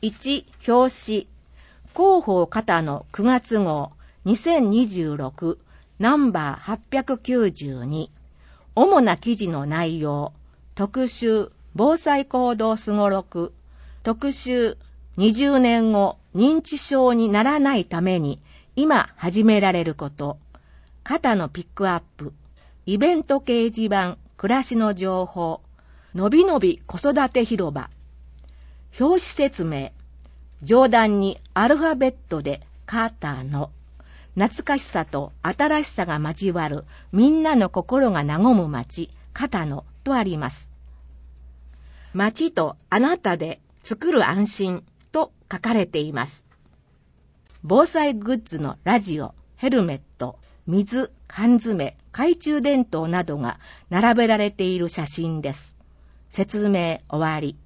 1、表紙。広報肩の9月号、2026、ナンバー892。主な記事の内容。特集、防災行動すごろく。特集、20年後、認知症にならないために、今始められること。肩のピックアップ。イベント掲示板、暮らしの情報。のびのび子育て広場。表紙説明。上段にアルファベットで肩の。懐かしさと新しさが交わるみんなの心が和む街、肩のとあります。街とあなたで作る安心と書かれています。防災グッズのラジオ、ヘルメット、水、缶詰、懐中電灯などが並べられている写真です。説明終わり。